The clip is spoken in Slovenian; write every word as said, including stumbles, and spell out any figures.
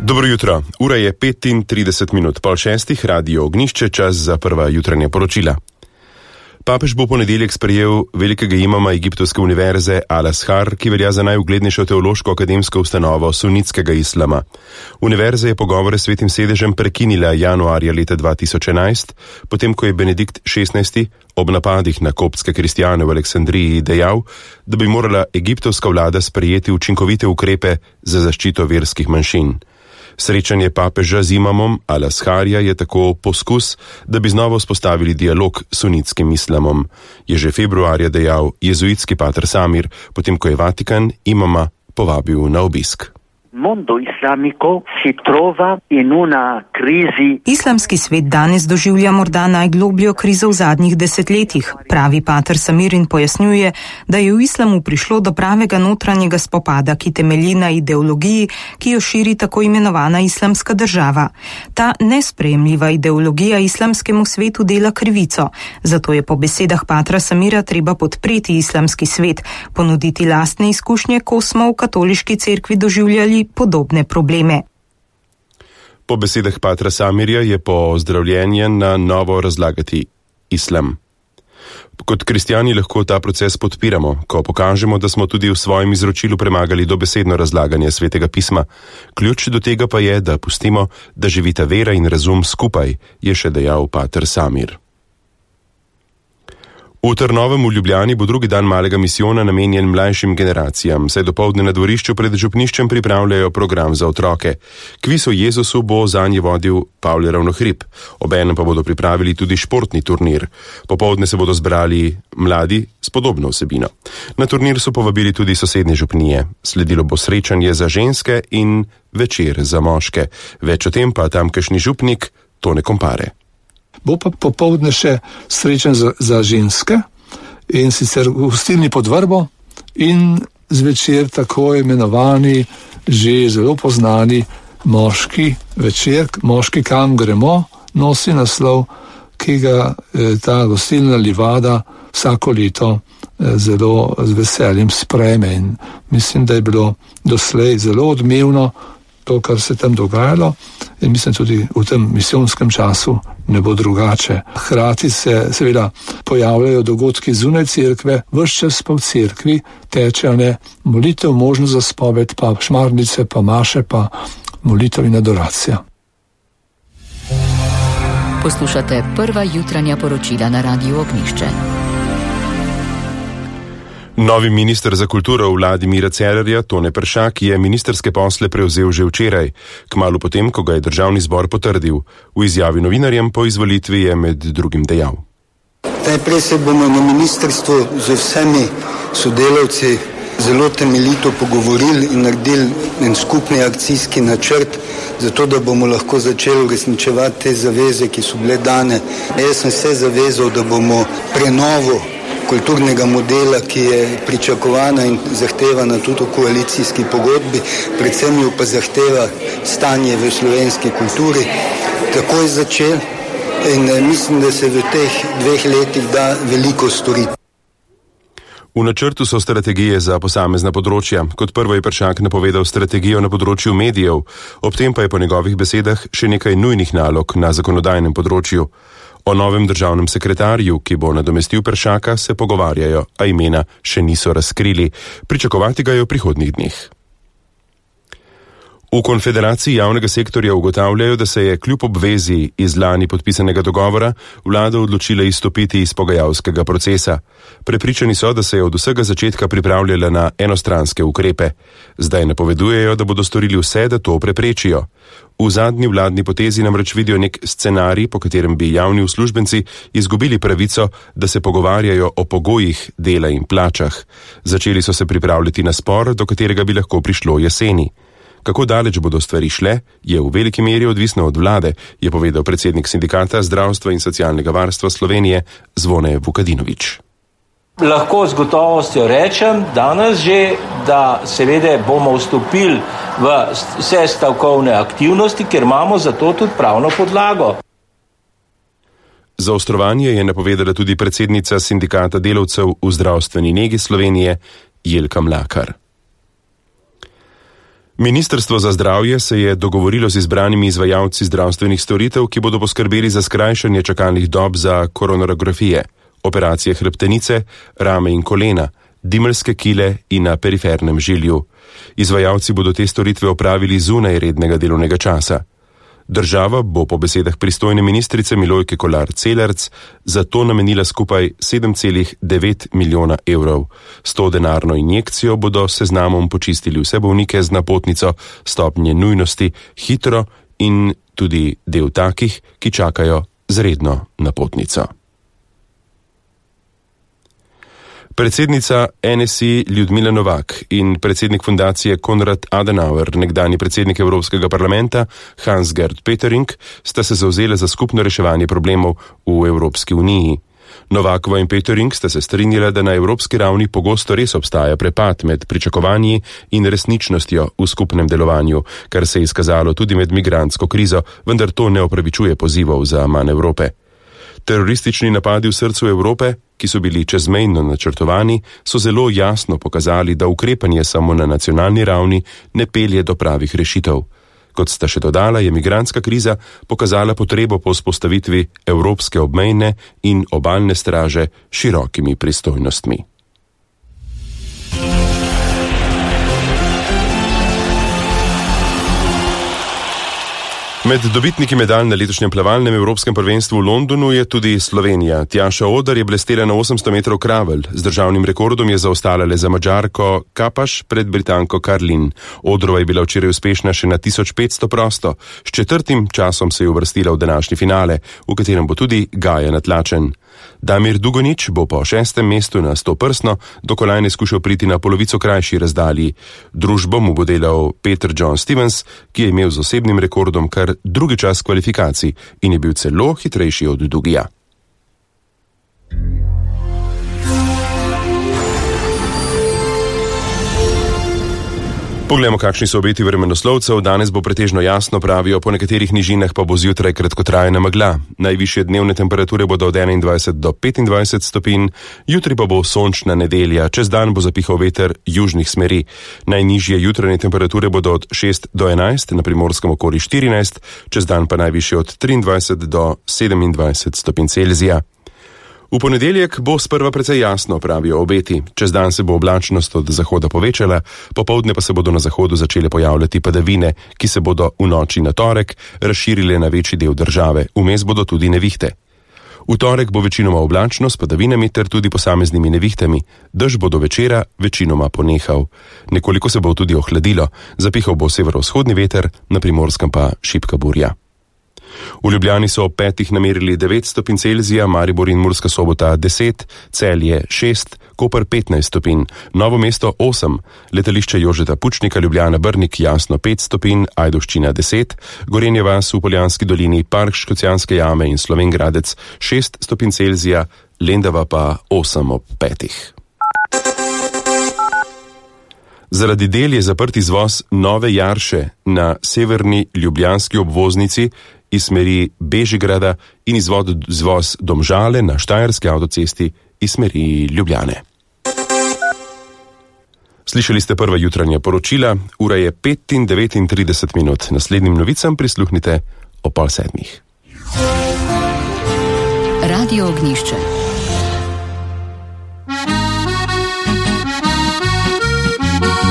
Dobro jutro, ura je petintrideset minut, pol šestih, radio Ognjišče, čas za prva jutranja poročila. Papež bo ponedeljek sprejel velikega imama Egiptovske univerze Al-Azhar, ki velja za najuglednejšo teološko-akademsko ustanovo sunitskega islama. Univerza je pogovore s svetim sedežem prekinila januarja leta dva tisoč enajst, potem ko je Benedikt šestnajsti ob napadih na koptske kristjane v Aleksandriji dejal, da bi morala egiptovska vlada sprejeti učinkovite ukrepe za zaščito verskih manjšin. Srečanje papeža z imamom Al-Azharja je tako poskus, da bi znova vzpostavili dialog s sunitskim islamom, je že februarja dejal jezuitski pater Samir, potem ko je Vatikan imama povabil na obisk. Mondo islamico si trova in una crisi. Islamski svet danes doživlja morda najglobljo krizo v zadnjih desetletjih, pravi pater Samir in pojasnjuje, da je v islamu prišlo do pravega notranjega spopada, ki temelji na ideologiji, ki jo širi tako imenovana islamska država. Ta nesprejemljiva ideologija islamskemu svetu dela krivico, zato je po besedah patra Samira treba podpreti islamski svet, ponuditi lastne izkušnje, ko smo v katoliški cerkvi doživljali podobne probleme. Po besedah patra Samirja je pozdravljenje na novo razlagati islam. Kot kristjani lahko ta proces podpiramo, ko pokažemo, da smo tudi v svojem izročilu premagali dobesedno razlaganje svetega pisma. Ključ do tega pa je, da pustimo, da živita vera in razum skupaj, je še dejal pater Samir. V Trnovem v Ljubljani bo drugi dan malega misijona namenjen mlajšim generacijam, saj dopoldne na dvorišču pred župniščem pripravljajo program za otroke. Kviz o Jezusu bo zanje vodil Pavle Ravnohrib, obenem pa bodo pripravili tudi športni turnir. Popoldne se bodo zbrali mladi s podobno vsebino. Na turnir so povabili tudi sosednje župnije. Sledilo bo srečanje za ženske in večer za moške. Več o tem pa tamkajšnji župnik Tone Kompare. Bo pa popoldne še srečen za, za ženske in sicer v gostilni Pod Vrbo in zvečer tako imenovani, že zelo poznani moški večer, moški kam gremo, nosi naslov, ki ga eh, ta gostilna Livada vsako leto eh, zelo z veseljem sprejme in mislim, da je bilo doslej zelo odmevno to, kar se tam dogajalo in mislim tudi v tem misijonskem času ne bo drugače. Hkrati se seveda pojavljajo dogodki zunaj cerkve, ves čas pa v cerkvi teče ne molitev, možnost za spoved, pa šmarnice, pa maše, pa molitev in adoracija. Poslušate prva jutranja poročila na radiu Ognjišče. Novi minister za kulturo v vladi Mira Cerarja, Tone Peršak, je ministerske posle prevzel že včeraj, kmalu potem, ko ga je državni zbor potrdil. V izjavi novinarjem po izvolitvi je med drugim dejal. Najprej se bomo na ministrstvu z vsemi sodelavci zelo temeljito pogovorili in naredili en skupni akcijski načrt, zato da bomo lahko začeli uresničevati te zaveze, ki so bile dane. Jaz sem se zavezal, da bomo prenovo kulturnega modela, ki je pričakovana in zahtevana tudi v koalicijski pogodbi, predvsem jo pa zahteva stanje v slovenski kulturi, takoj začel in mislim, da se v teh dveh letih da veliko storiti. V načrtu so strategije za posamezna področja. Kot prvo je Peršak napovedal strategijo na področju medijev, ob tem pa je po njegovih besedah še nekaj nujnih nalog na zakonodajnem področju. O novem državnem sekretarju, ki bo nadomestil Peršaka, se pogovarjajo, a imena še niso razkrili. Pričakovati ga je v prihodnjih dneh. V Konfederaciji javnega sektorja ugotavljajo, da se je kljub obvezi iz lani podpisanega dogovora vlada odločila izstopiti iz pogajalskega procesa. Prepričani so, da se je od vsega začetka pripravljala na enostranske ukrepe. Zdaj napovedujejo, da bodo storili vse, da to preprečijo. V zadnji vladni potezi namreč vidijo nek scenarij, po katerem bi javni uslužbenci izgubili pravico, da se pogovarjajo o pogojih dela in plačah. Začeli so se pripravljati na spor, do katerega bi lahko prišlo jeseni. Kako daleč bodo stvari šle, je v veliki meri odvisno od vlade, je povedal predsednik Sindikata zdravstva in socialnega varstva Slovenije Zvone Vukadinovič. Lahko z gotovostjo rečem danes že, da seveda bomo vstopili v vse stavkovne aktivnosti, ker imamo za to tudi pravno podlago. Zaostrovanje je napovedala tudi predsednica Sindikata delavcev v zdravstveni negi Slovenije Jelka Mlakar. Ministrstvo za zdravje se je dogovorilo z izbranimi izvajalci zdravstvenih storitev, ki bodo poskrbeli za skrajšanje čakalnih dob za koronarografije, operacije hrbtenice, rame in kolena, dimeljske kile in na perifernem žilju. Izvajalci bodo te storitve opravili zunaj rednega delovnega časa. Država bo po besedah pristojne ministrice Milojke Kolar Celarc za to namenila skupaj sedem celih devet milijona evrov. S to denarno injekcijo bodo seznamom počistili vse bolnike z napotnico stopnje nujnosti hitro in tudi del takih, ki čakajo z redno napotnico. Predsednica N S I Ljudmila Novak in predsednik fundacije Konrad Adenauer, nekdanji predsednik Evropskega parlamenta Hans-Gert Pöttering, sta se zavzela za skupno reševanje problemov v Evropski uniji. Novakova in Pöttering sta se strinjala, da na evropski ravni pogosto res obstaja prepad med pričakovanji in resničnostjo v skupnem delovanju, kar se je izkazalo tudi med migrantsko krizo, vendar to ne opravičuje pozivov za manj Evrope. Teroristični napadi v srcu Evrope, ki so bili čezmejno načrtovani, so zelo jasno pokazali, da ukrepanje samo na nacionalni ravni ne pelje do pravih rešitev. Kot sta še dodala, je migrantska kriza pokazala potrebo po vzpostavitvi evropske obmejne in obalne straže s širokimi pristojnostmi. Med dobitniki medalj na letošnjem plavalnem evropskem prvenstvu v Londonu je tudi Slovenija. Tjaša Oder je blestela na osemsto metrov kravl. Z državnim rekordom je zaostala le za Madžarko Kapaš pred Britanko Karlin. Odrova je bila včeraj uspešna še na tisoč petsto prosto. S četrtim časom se je uvrstila v današnji finale, v katerem bo tudi Gaja Natlačen. Damir Dugonič bo po šestem mestu na sto prsno do kolajne skušal priti na polovico krajši razdalji. Družbo mu bo delal Peter John Stevens, ki je imel z osebnim rekordom kar drugi čas kvalifikacij in je bil celo hitrejši od Dugija. Poglejmo, kakšni so obeti vremenoslovcev. Danes bo pretežno jasno, pravijo, po nekaterih nižinah pa bo zjutraj kratkotrajna megla. Najvišje dnevne temperature bodo od enaindvajset do petindvajset stopinj, jutri pa bo sončna nedelja, čez dan bo zapihal veter južnih smeri. Najnižje jutranje temperature bodo od šest do enajst, na Primorskem okoli štirinajst, čez dan pa najvišje od triindvajset do sedemindvajset stopinj Celzija. V ponedeljek bo sprva precej jasno, pravijo obeti. Čez dan se bo oblačnost od zahoda povečala, popoldne pa se bodo na zahodu začele pojavljati padavine, ki se bodo v noči na torek razširile na večji del države. Vmes bodo tudi nevihte. V torek bo večinoma oblačno s padavinami ter tudi posameznimi nevihtami. Dež bo do večera večinoma ponehal. Nekoliko se bo tudi ohladilo, zapihal bo severovzhodni veter, na Primorskem pa šibka burja. V Ljubljani so ob petih namerili devet stopinj Celzija, Maribor in Murska Sobota deset, Celje šest, Koper petnajst stopinj, Novo mesto osem, letališče Jožeta Pučnika, Ljubljana Brnik jasno pet stopinj, Ajdovščina deset, Gorenje vas v Poljanski dolini, Park Škocjanske jame in Slovenj Gradec šest stopinj Celzija, Lendava pa osem ob petih. Zaradi del je zaprt izvoz Nove Jarše na severni ljubljanski obvoznici iz smeri Bežigrada in izvod, izvoz Domžale na Štajerski avtocesti iz smeri Ljubljane. Slišali ste prva jutranja poročila, ura je pet in devetintrideset minut. Naslednjim novicam prisluhnite o pol sedmih. Radio Ognišče.